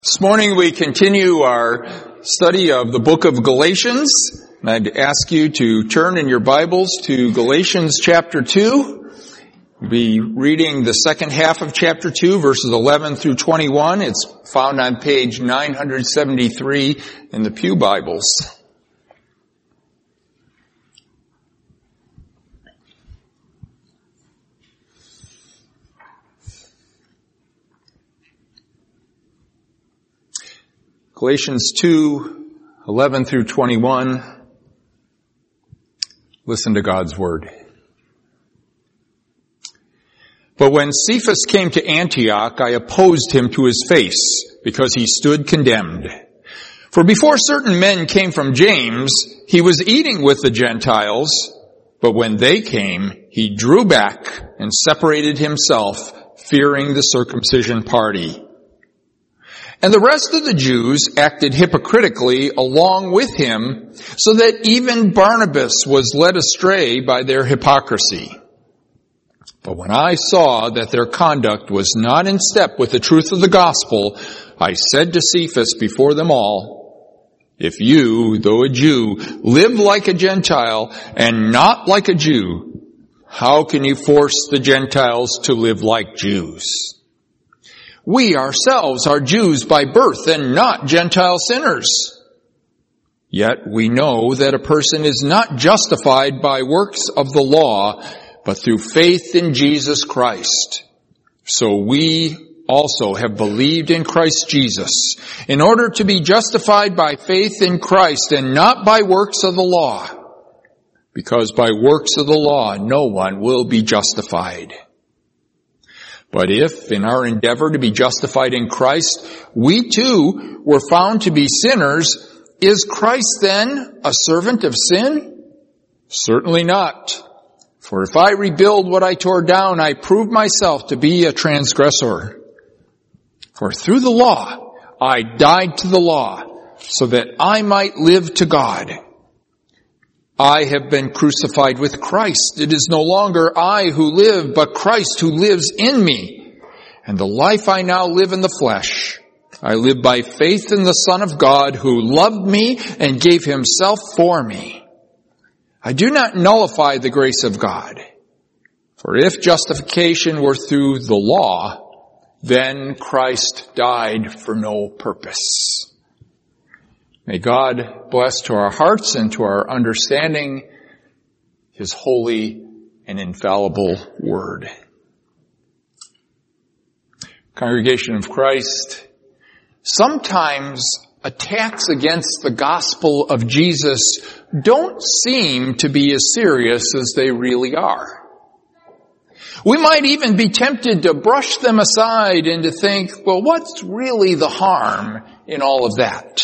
This morning we continue our study of the book of Galatians. I'd ask you to turn in your Bibles to Galatians chapter 2. We'll be reading the second half of chapter 2, verses 11 through 21. It's found on page 973 in the Pew Bibles. Galatians 2, 11 through 21. Listen to God's word. But when Cephas came to Antioch, I opposed him to his face, because he stood condemned. For before certain men came from James, he was eating with the Gentiles, but when they came, he drew back and separated himself, fearing the circumcision party. And the rest of the Jews acted hypocritically along with him, so that even Barnabas was led astray by their hypocrisy. But when I saw that their conduct was not in step with the truth of the gospel, I said to Cephas before them all, if you, though a Jew, live like a Gentile and not like a Jew, how can you force the Gentiles to live like Jews? We ourselves are Jews by birth and not Gentile sinners. Yet we know that a person is not justified by works of the law, but through faith in Jesus Christ. So we also have believed in Christ Jesus, in order to be justified by faith in Christ and not by works of the law. Because by works of the law no one will be justified. But if, in our endeavor to be justified in Christ, we too were found to be sinners, is Christ then a servant of sin? Certainly not. For if I rebuild what I tore down, I prove myself to be a transgressor. For through the law, I died to the law, so that I might live to God. I have been crucified with Christ. It is no longer I who live, but Christ who lives in me. And the life I now live in the flesh, I live by faith in the Son of God who loved me and gave himself for me. I do not nullify the grace of God. For if justification were through the law, then Christ died for no purpose. May God bless to our hearts and to our understanding his holy and infallible word. Congregation of Christ, sometimes attacks against the gospel of Jesus don't seem to be as serious as they really are. We might even be tempted to brush them aside and to think, well, what's really the harm in all of that?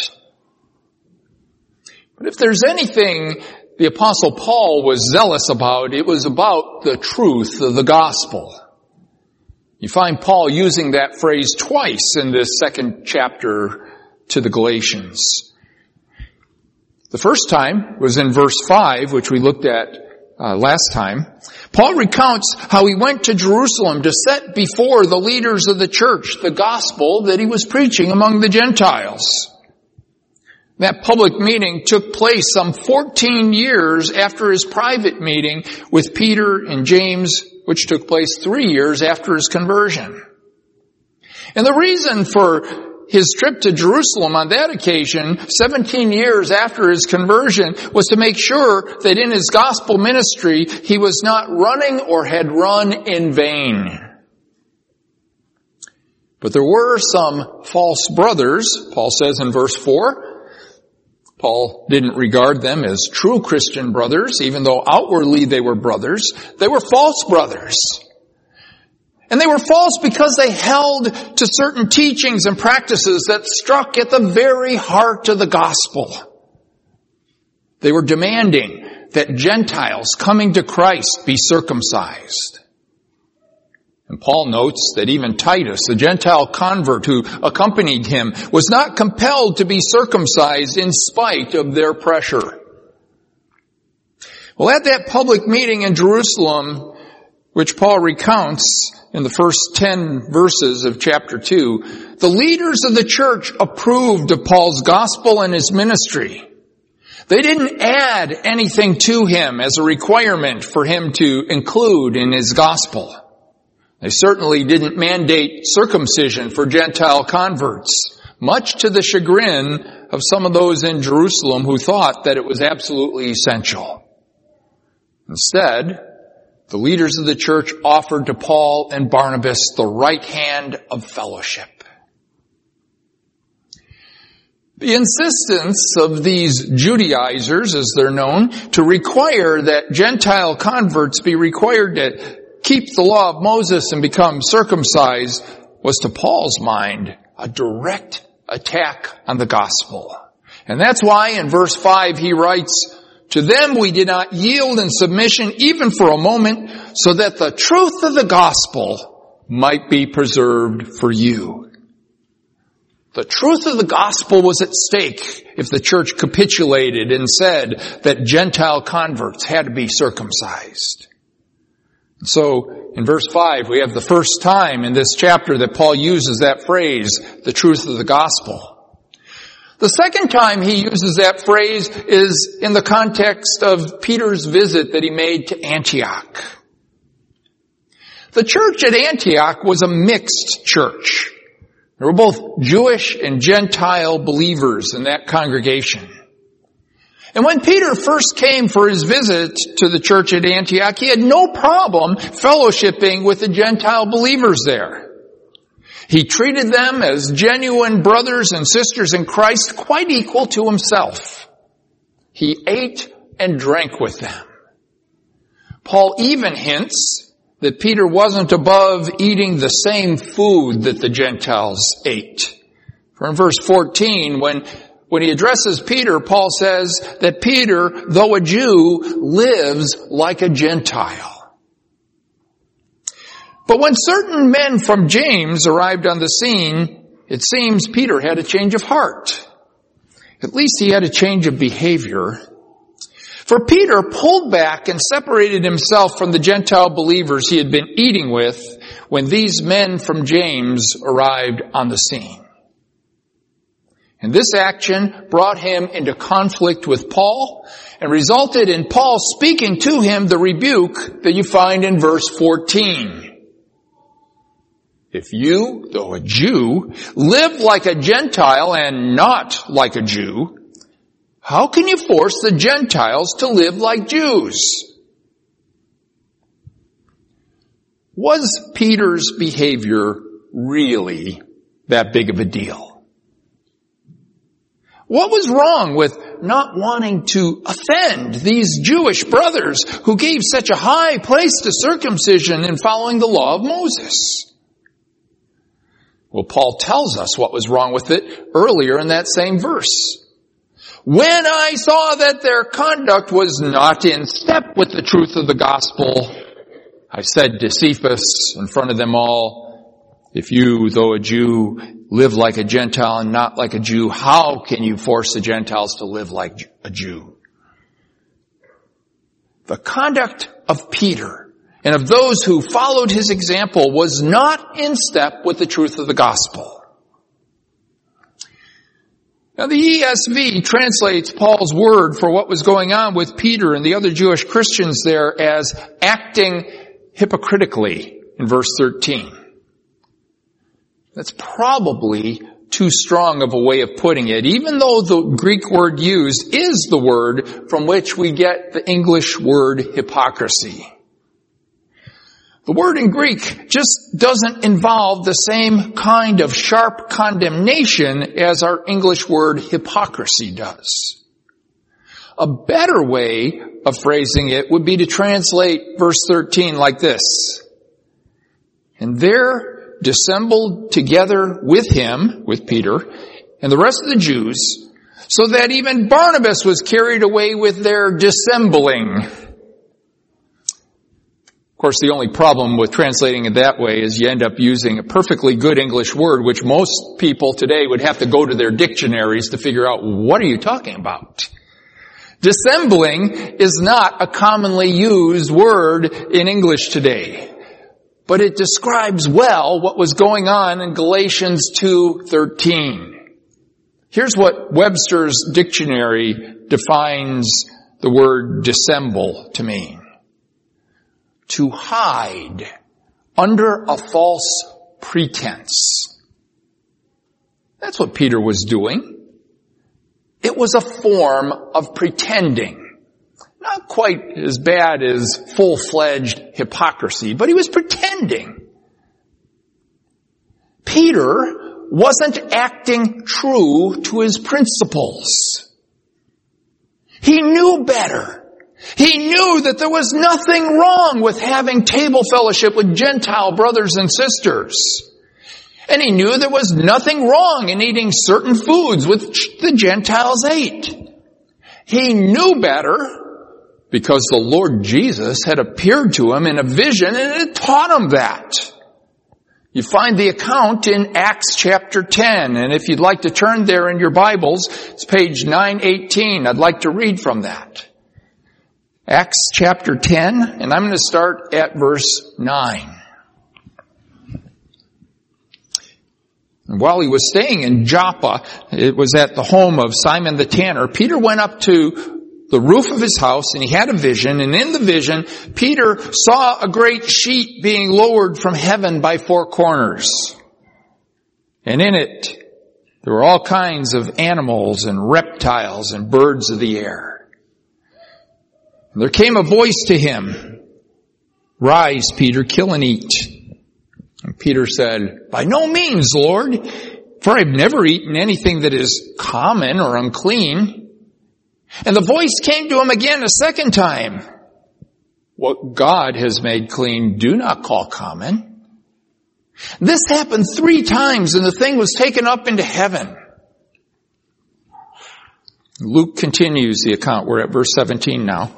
But if there's anything the Apostle Paul was zealous about, it was about the truth of the gospel. You find Paul using that phrase twice in this second chapter to the Galatians. The first time was in verse 5, which we looked at last time. Paul recounts how he went to Jerusalem to set before the leaders of the church the gospel that he was preaching among the Gentiles. That public meeting took place some 14 years after his private meeting with Peter and James, which took place 3 years after his conversion. And the reason for his trip to Jerusalem on that occasion, 17 years after his conversion, was to make sure that in his gospel ministry he was not running or had run in vain. But there were some false brothers, Paul says in verse 4. Paul didn't regard them as true Christian brothers, even though outwardly they were brothers. They were false brothers. And they were false because they held to certain teachings and practices that struck at the very heart of the gospel. They were demanding that Gentiles coming to Christ be circumcised. And Paul notes that even Titus, the Gentile convert who accompanied him, was not compelled to be circumcised in spite of their pressure. Well, at that public meeting in Jerusalem, which Paul recounts in the first 10 verses of chapter 2, the leaders of the church approved of Paul's gospel and his ministry. They didn't add anything to him as a requirement for him to include in his gospel. They certainly didn't mandate circumcision for Gentile converts, much to the chagrin of some of those in Jerusalem who thought that it was absolutely essential. Instead, the leaders of the church offered to Paul and Barnabas the right hand of fellowship. The insistence of these Judaizers, as they're known, to require that Gentile converts be required to keep the law of Moses and become circumcised was to Paul's mind a direct attack on the gospel. And that's why in verse 5 he writes, "To them we did not yield in submission even for a moment, so that the truth of the gospel might be preserved for you." The truth of the gospel was at stake if the church capitulated and said that Gentile converts had to be circumcised. So, in verse 5, we have the first time in this chapter that Paul uses that phrase, the truth of the gospel. The second time he uses that phrase is in the context of Peter's visit that he made to Antioch. The church at Antioch was a mixed church. There were both Jewish and Gentile believers in that congregation. And when Peter first came for his visit to the church at Antioch, he had no problem fellowshipping with the Gentile believers there. He treated them as genuine brothers and sisters in Christ, quite equal to himself. He ate and drank with them. Paul even hints that Peter wasn't above eating the same food that the Gentiles ate. For in verse 14, when he addresses Peter, Paul says that Peter, though a Jew, lives like a Gentile. But when certain men from James arrived on the scene, it seems Peter had a change of heart. At least he had a change of behavior. For Peter pulled back and separated himself from the Gentile believers he had been eating with when these men from James arrived on the scene. And this action brought him into conflict with Paul and resulted in Paul speaking to him the rebuke that you find in verse 14. "If you, though a Jew, live like a Gentile and not like a Jew, how can you force the Gentiles to live like Jews?" Was Peter's behavior really that big of a deal? What was wrong with not wanting to offend these Jewish brothers who gave such a high place to circumcision in following the law of Moses? Well, Paul tells us what was wrong with it earlier in that same verse. "When I saw that their conduct was not in step with the truth of the gospel, I said to Cephas in front of them all, 'If you, though a Jew, live like a Gentile and not like a Jew, how can you force the Gentiles to live like a Jew?'" The conduct of Peter and of those who followed his example was not in step with the truth of the gospel. Now the ESV translates Paul's word for what was going on with Peter and the other Jewish Christians there as acting hypocritically in verse 13. That's probably too strong of a way of putting it, even though the Greek word used is the word from which we get the English word hypocrisy. The word in Greek just doesn't involve the same kind of sharp condemnation as our English word hypocrisy does. A better way of phrasing it would be to translate verse 13 like this: "And there dissembled together with him," with Peter, "and the rest of the Jews, so that even Barnabas was carried away with their dissembling." Of course, the only problem with translating it that way is you end up using a perfectly good English word, which most people today would have to go to their dictionaries to figure out, what are you talking about? Dissembling is not a commonly used word in English today. but it describes well what was going on in Galatians 2:13. Here's what Webster's dictionary defines the word dissemble to mean. To hide under a false pretense. That's what Peter was doing. It was a form of pretending. Not quite as bad as full-fledged hypocrisy, but he was pretending. Peter wasn't acting true to his principles. He knew better. He knew that there was nothing wrong with having table fellowship with Gentile brothers and sisters. And he knew there was nothing wrong in eating certain foods which the Gentiles ate. He knew better because the Lord Jesus had appeared to him in a vision and had taught him that. You find the account in Acts chapter 10, and if you'd like to turn there in your Bibles, it's page 918. I'd like to read from that. Acts chapter 10, and I'm going to start at verse 9. And while he was staying in Joppa, it was at the home of Simon the tanner, Peter went up to the roof of his house, and he had a vision, and in the vision, Peter saw a great sheet being lowered from heaven by four corners. And in it, there were all kinds of animals and reptiles and birds of the air. And there came a voice to him, "Rise, Peter, kill and eat." And Peter said, "By no means, Lord, for I've never eaten anything that is common or unclean." And the voice came to him again a second time. "What God has made clean, do not call common." This happened 3 times, and the thing was taken up into heaven. Luke continues the account. We're at verse 17 now.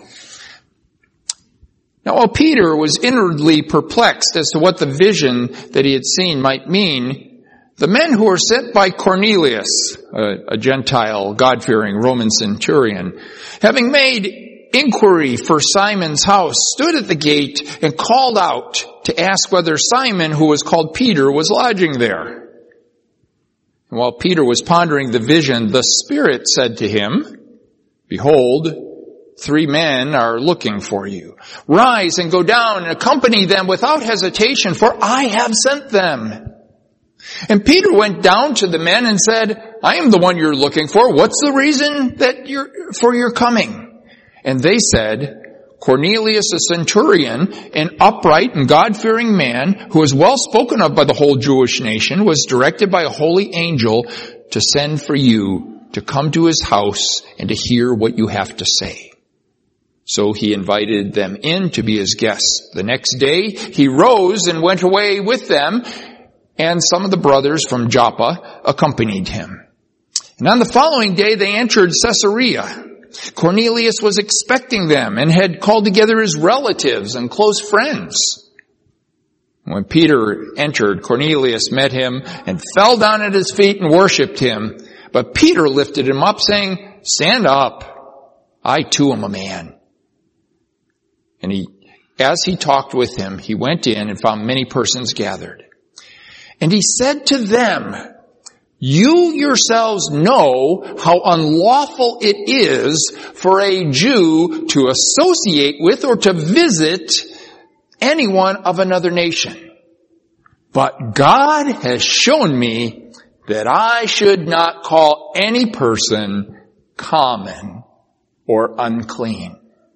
Now, while Peter was inwardly perplexed as to what the vision that he had seen might mean, the men who were sent by Cornelius, a Gentile, God-fearing Roman centurion, having made inquiry for Simon's house, stood at the gate and called out to ask whether Simon, who was called Peter, was lodging there. And while Peter was pondering the vision, the Spirit said to him, "Behold, 3 men are looking for you. Rise and go down and accompany them without hesitation, for I have sent them." And Peter went down to the men and said, "I am the one you're looking for. What's the reason for your coming?" And they said, "Cornelius, a centurion, an upright and God-fearing man, who is well spoken of by the whole Jewish nation, was directed by a holy angel to send for you to come to his house and to hear what you have to say." So he invited them in to be his guests. The next day he rose and went away with them, and some of the brothers from Joppa accompanied him. And on the following day they entered Caesarea. Cornelius was expecting them and had called together his relatives and close friends. When Peter entered, Cornelius met him and fell down at his feet and worshipped him. But Peter lifted him up, saying, "Stand up. I too am a man." And as he talked with him, he went in and found many persons gathered. And he said to them, "You yourselves know how unlawful it is for a Jew to associate with or to visit anyone of another nation. But God has shown me that I should not call any person common or unclean."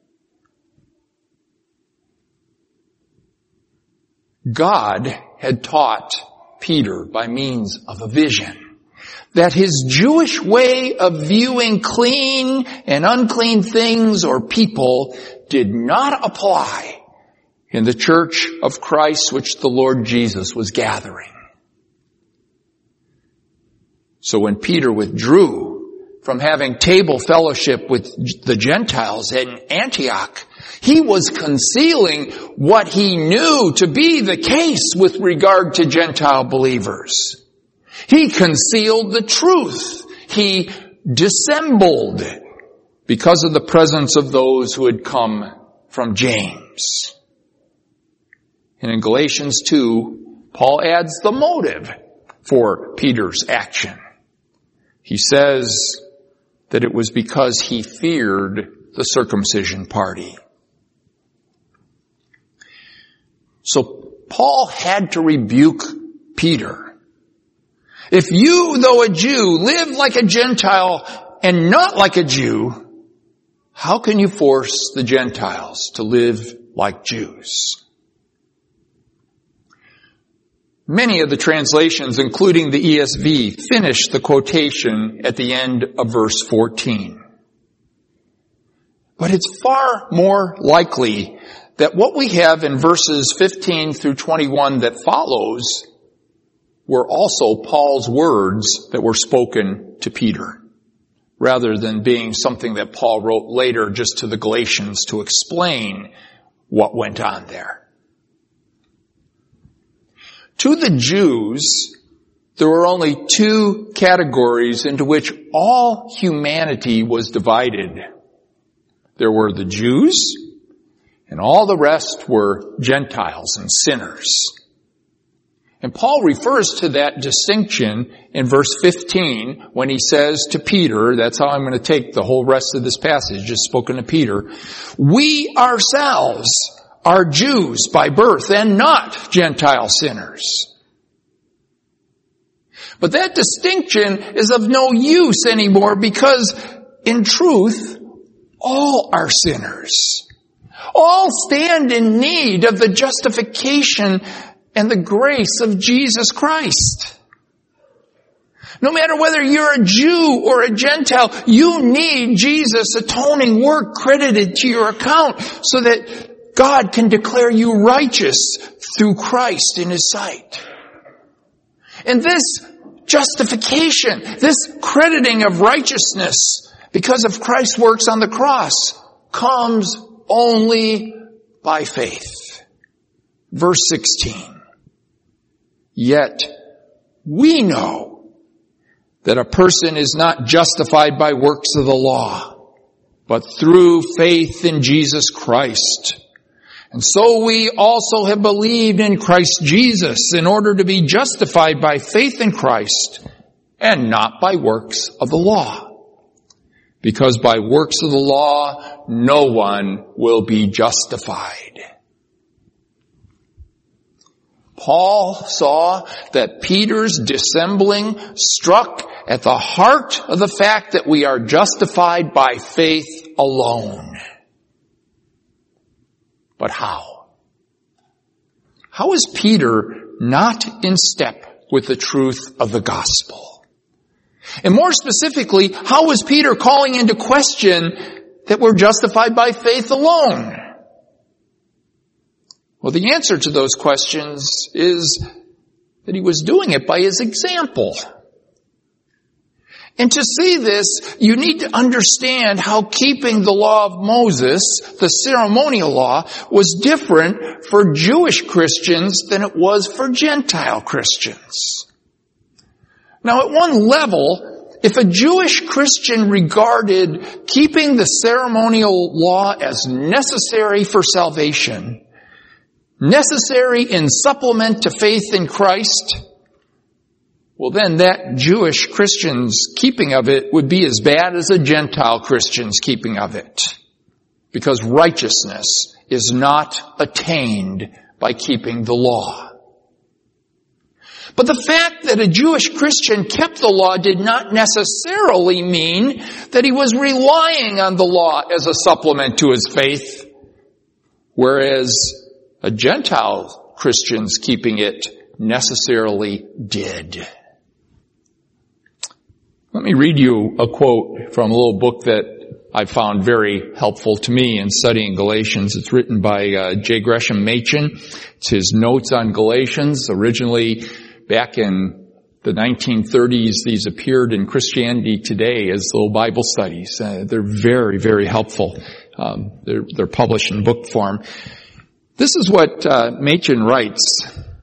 God had taught Peter by means of a vision that his Jewish way of viewing clean and unclean things or people did not apply in the church of Christ which the Lord Jesus was gathering. So when Peter withdrew from having table fellowship with the Gentiles in Antioch, he was concealing what he knew to be the case with regard to Gentile believers. He concealed the truth. He dissembled because of the presence of those who had come from James. And in Galatians 2, Paul adds the motive for Peter's action. He says that it was because he feared the circumcision party. So Paul had to rebuke Peter. If you, though a Jew, live like a Gentile and not like a Jew, how can you force the Gentiles to live like Jews? Many of the translations, including the ESV, finish the quotation at the end of verse 14. But it's far more likely that what we have in verses 15 through 21 that follows were also Paul's words that were spoken to Peter, rather than being something that Paul wrote later just to the Galatians to explain what went on there. To the Jews, there were only two categories into which all humanity was divided. There were the Jews, and all the rest were Gentiles and sinners. And Paul refers to that distinction in verse 15 when he says to Peter, that's how I'm going to take the whole rest of this passage, just spoken to Peter, we ourselves are Jews by birth and not Gentile sinners. But that distinction is of no use anymore because in truth, all are sinners. All stand in need of the justification and the grace of Jesus Christ. No matter whether you're a Jew or a Gentile, you need Jesus' atoning work credited to your account so that God can declare you righteous through Christ in His sight. And this justification, this crediting of righteousness because of Christ's works on the cross comes only by faith. Verse 16. Yet we know that a person is not justified by works of the law, but through faith in Jesus Christ. And so we also have believed in Christ Jesus in order to be justified by faith in Christ and not by works of the law. Because by works of the law, no one will be justified. Paul saw that Peter's dissembling struck at the heart of the fact that we are justified by faith alone. But how? How is Peter not in step with the truth of the gospel? And more specifically, how was Peter calling into question that we're justified by faith alone? Well, the answer to those questions is that he was doing it by his example. And to see this, you need to understand how keeping the law of Moses, the ceremonial law, was different for Jewish Christians than it was for Gentile Christians. Now, at one level, if a Jewish Christian regarded keeping the ceremonial law as necessary for salvation, necessary in supplement to faith in Christ, well then that Jewish Christian's keeping of it would be as bad as a Gentile Christian's keeping of it. Because righteousness is not attained by keeping the law. But the fact that a Jewish Christian kept the law did not necessarily mean that he was relying on the law as a supplement to his faith, whereas a Gentile Christian's keeping it necessarily did. Let me read you a quote from a little book that I found very helpful to me in studying Galatians. It's written by J. Gresham Machen. It's his notes on Galatians. Originally, back in the 1930s, these appeared in Christianity Today as little Bible studies. They're very, very helpful. They're published in book form. This is what Machen writes.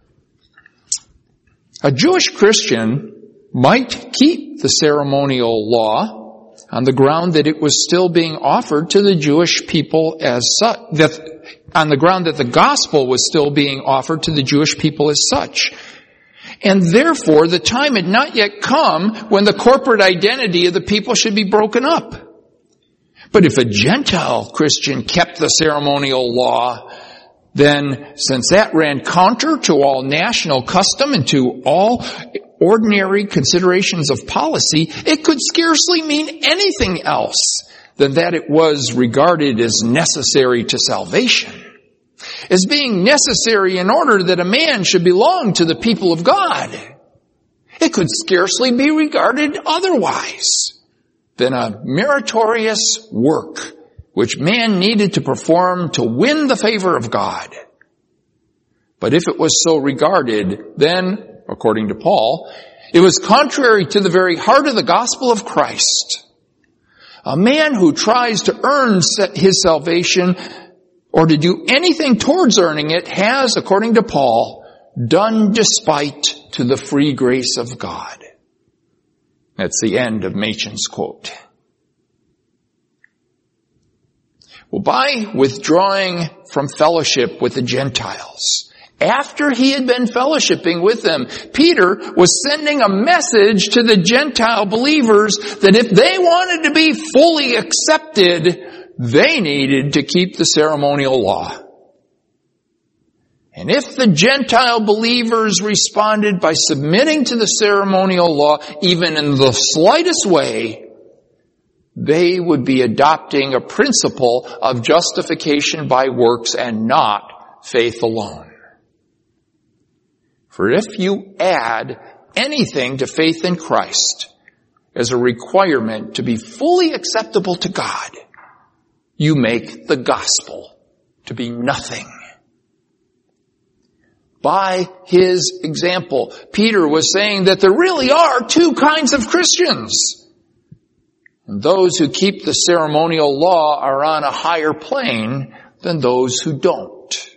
A Jewish Christian might keep the ceremonial law on the ground that it was still being offered to the Jewish people as such, on the ground that the gospel was still being offered to the Jewish people as such. And therefore, the time had not yet come when the corporate identity of the people should be broken up. But if a Gentile Christian kept the ceremonial law, then since that ran counter to all national custom and to all ordinary considerations of policy, it could scarcely mean anything else than that it was regarded as necessary to salvation, as being necessary in order that a man should belong to the people of God. It could scarcely be regarded otherwise than a meritorious work which man needed to perform to win the favor of God. But if it was so regarded, then, according to Paul, it was contrary to the very heart of the gospel of Christ. A man who tries to earn his salvation or to do anything towards earning it has, according to Paul, done despite to the free grace of God. That's the end of Machen's quote. Well, by withdrawing from fellowship with the Gentiles, after he had been fellowshipping with them, Peter was sending a message to the Gentile believers that if they wanted to be fully accepted, they needed to keep the ceremonial law. And if the Gentile believers responded by submitting to the ceremonial law, even in the slightest way, they would be adopting a principle of justification by works and not faith alone. For if you add anything to faith in Christ as a requirement to be fully acceptable to God, you make the gospel to be nothing. By his example, Peter was saying that there really are two kinds of Christians. And those who keep the ceremonial law are on a higher plane than those who don't.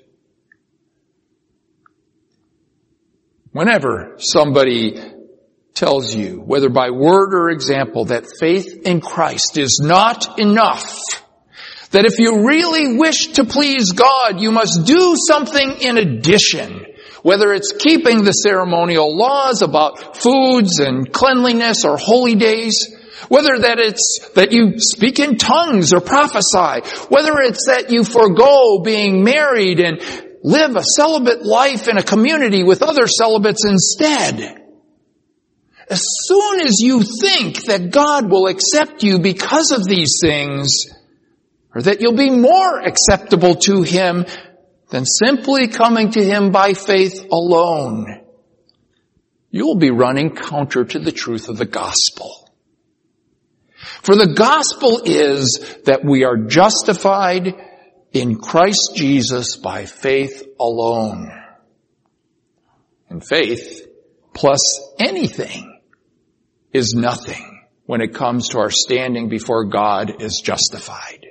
Whenever somebody tells you, whether by word or example, that faith in Christ is not enough, that if you really wish to please God, you must do something in addition, whether it's keeping the ceremonial laws about foods and cleanliness or holy days, whether that it's that you speak in tongues or prophesy, whether it's that you forego being married and live a celibate life in a community with other celibates instead. As soon as you think that God will accept you because of these things, or that you'll be more acceptable to Him than simply coming to Him by faith alone, you'll be running counter to the truth of the gospel. For the gospel is that we are justified in Christ Jesus by faith alone. And faith plus anything is nothing when it comes to our standing before God as justified.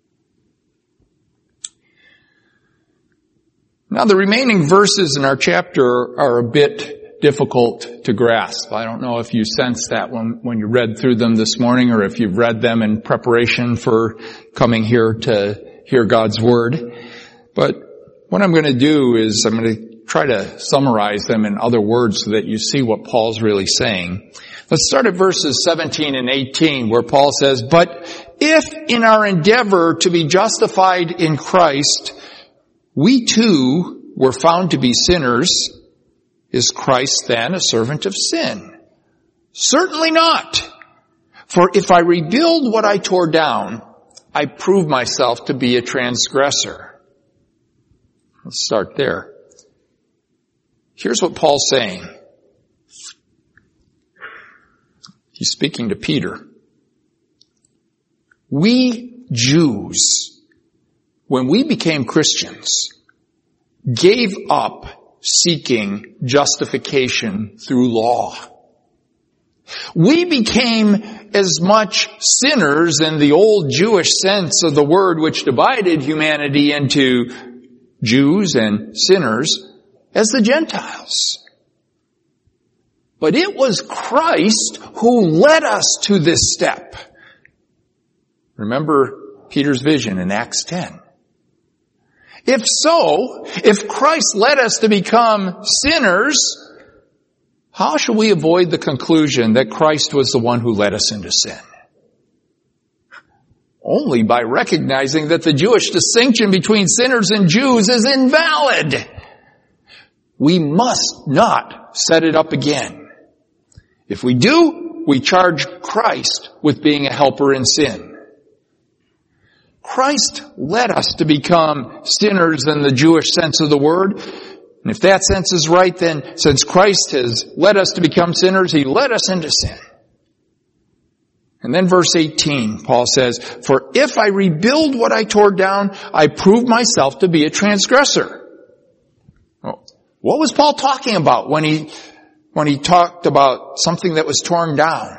Now the remaining verses in our chapter are a bit difficult to grasp. I don't know if you sensed that when you read through them this morning, or if you've read them in preparation for coming here to hear God's Word. But what I'm going to do is I'm going to try to summarize them in other words so that you see what Paul's really saying. Let's start at verses 17 and 18 where Paul says, "But if in our endeavor to be justified in Christ, we too were found to be sinners, is Christ then a servant of sin? Certainly not. For if I rebuild what I tore down, I prove myself to be a transgressor." Let's start there. Here's what Paul's saying. He's speaking to Peter. We Jews, when we became Christians, gave up seeking justification through law. We became as much sinners in the old Jewish sense of the word, which divided humanity into Jews and sinners, as the Gentiles. But it was Christ who led us to this step. Remember Peter's vision in Acts 10. If so, if Christ led us to become sinners, how shall we avoid the conclusion that Christ was the one who led us into sin? Only by recognizing that the Jewish distinction between sinners and Jews is invalid. We must not set it up again. If we do, we charge Christ with being a helper in sin. Christ led us to become sinners in the Jewish sense of the word. And if that sense is right, then since Christ has led us to become sinners, He led us into sin. And then verse 18, Paul says, "For if I rebuild what I tore down, I prove myself to be a transgressor." Well, what was Paul talking about when he talked about something that was torn down?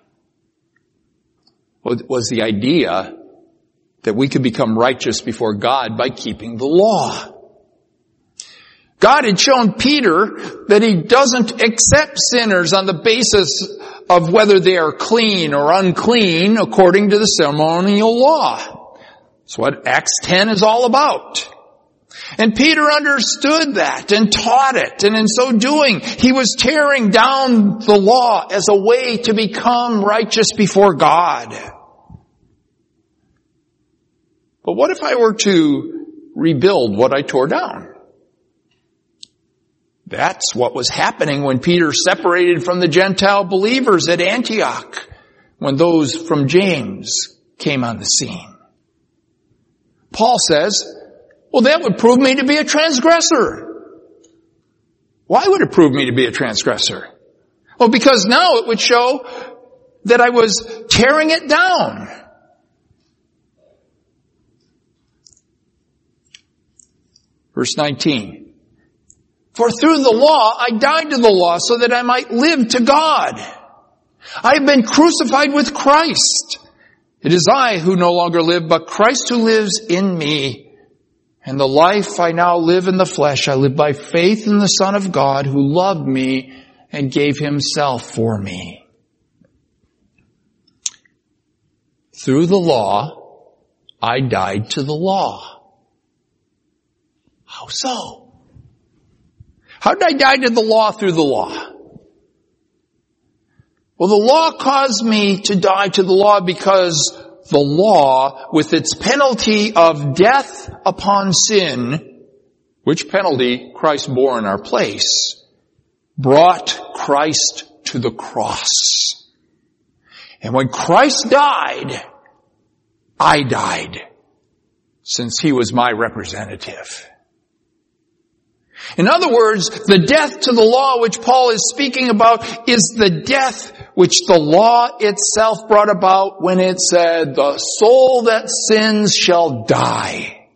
Well, it was the idea that we could become righteous before God by keeping the law. God had shown Peter that He doesn't accept sinners on the basis of whether they are clean or unclean according to the ceremonial law. That's what Acts 10 is all about. And Peter understood that and taught it, and in so doing, he was tearing down the law as a way to become righteous before God. But what if I were to rebuild what I tore down? That's what was happening when Peter separated from the Gentile believers at Antioch, when those from James came on the scene. Paul says, well, that would prove me to be a transgressor. Why would it prove me to be a transgressor? Well, because now it would show that I was tearing it down. Verse 19. "For through the law I died to the law so that I might live to God. I have been crucified with Christ. It is I who no longer live, but Christ who lives in me. And the life I now live in the flesh, I live by faith in the Son of God who loved me and gave Himself for me." Through the law, I died to the law. How so? How did I die to the law through the law? Well, the law caused me to die to the law because the law, with its penalty of death upon sin, which penalty Christ bore in our place, brought Christ to the cross. And when Christ died, I died, since He was my representative. In other words, the death to the law which Paul is speaking about is the death which the law itself brought about when it said, "The soul that sins shall die."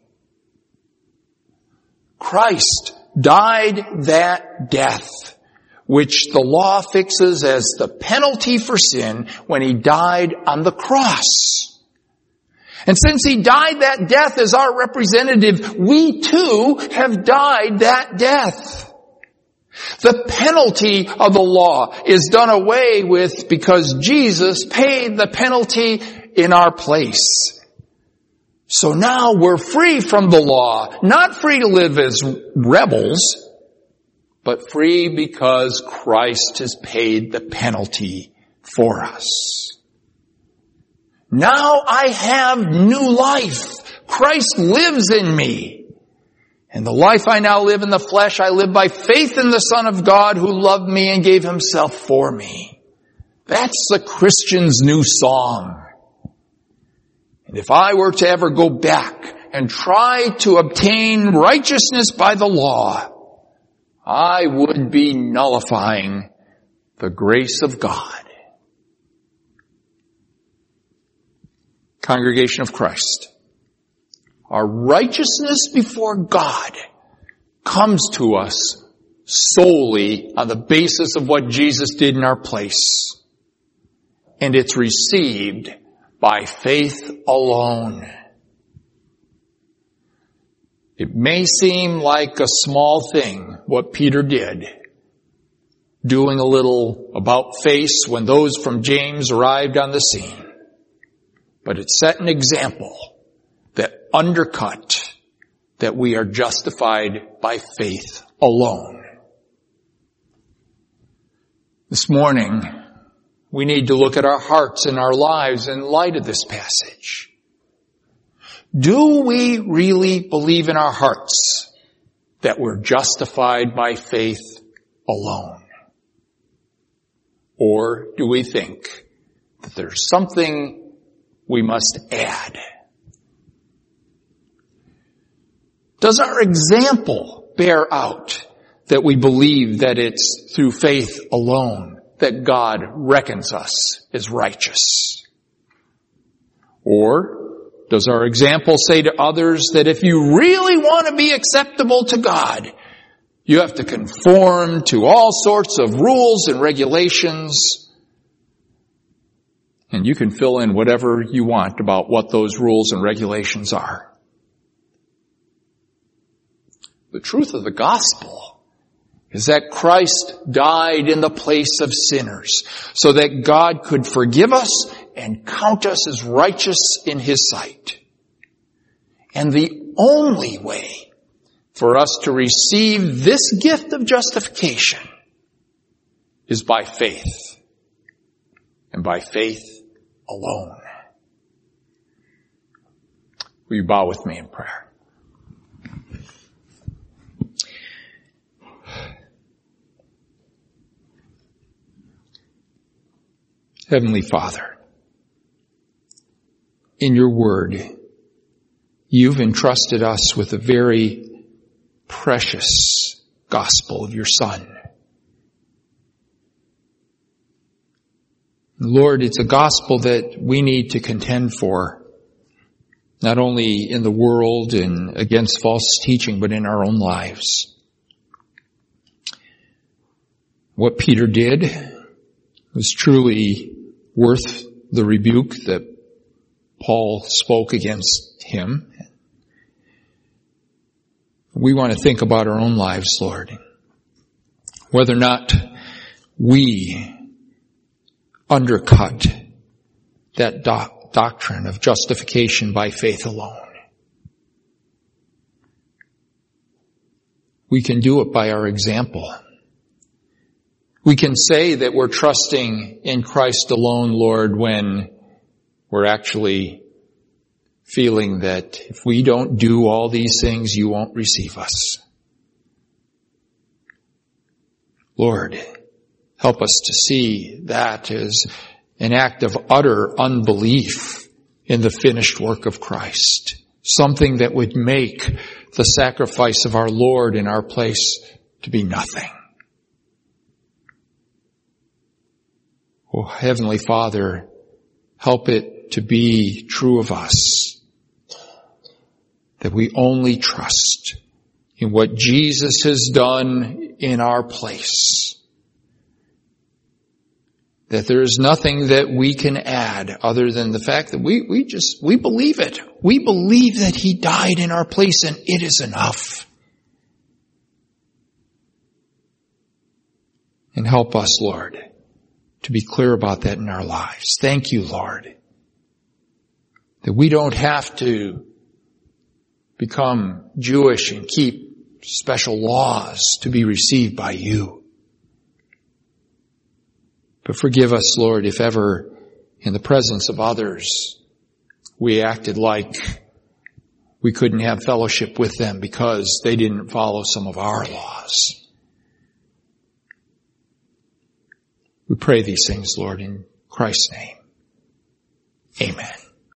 Christ died that death which the law fixes as the penalty for sin when He died on the cross. And since He died that death as our representative, we too have died that death. The penalty of the law is done away with because Jesus paid the penalty in our place. So now we're free from the law, not free to live as rebels, but free because Christ has paid the penalty for us. Now I have new life. Christ lives in me. And the life I now live in the flesh, I live by faith in the Son of God who loved me and gave Himself for me. That's the Christian's new song. And if I were to ever go back and try to obtain righteousness by the law, I would be nullifying the grace of God. Congregation of Christ, our righteousness before God comes to us solely on the basis of what Jesus did in our place. And it's received by faith alone. It may seem like a small thing, what Peter did, doing a little about face when those from James arrived on the scene. But it set an example that undercut that we are justified by faith alone. This morning, we need to look at our hearts and our lives in light of this passage. Do we really believe in our hearts that we're justified by faith alone? Or do we think that there's something we must add? Does our example bear out that we believe that it's through faith alone that God reckons us as righteous? Or does our example say to others that if you really want to be acceptable to God, you have to conform to all sorts of rules and regulations, and you can fill in whatever you want about what those rules and regulations are? The truth of the gospel is that Christ died in the place of sinners so that God could forgive us and count us as righteous in His sight. And the only way for us to receive this gift of justification is by faith, and by faith alone. Will you bow with me in prayer? Heavenly Father, in your word, you've entrusted us with a very precious gospel of your Son. Lord, it's a gospel that we need to contend for, not only in the world and against false teaching, but in our own lives. What Peter did was truly worth the rebuke that Paul spoke against him. We want to think about our own lives, Lord. Whether or not we undercut that doctrine of justification by faith alone. We can do it by our example. We can say that we're trusting in Christ alone, Lord, when we're actually feeling that if we don't do all these things, you won't receive us. Lord, help us to see that as an act of utter unbelief in the finished work of Christ. Something that would make the sacrifice of our Lord in our place to be nothing. Oh, Heavenly Father, help it to be true of us that we only trust in what Jesus has done in our place. That there is nothing that we can add other than the fact that we believe it. We believe that He died in our place, and it is enough. And help us, Lord, to be clear about that in our lives. Thank you, Lord, that we don't have to become Jewish and keep special laws to be received by you. But forgive us, Lord, if ever in the presence of others we acted like we couldn't have fellowship with them because they didn't follow some of our laws. We pray these things, Lord, in Christ's name. Amen.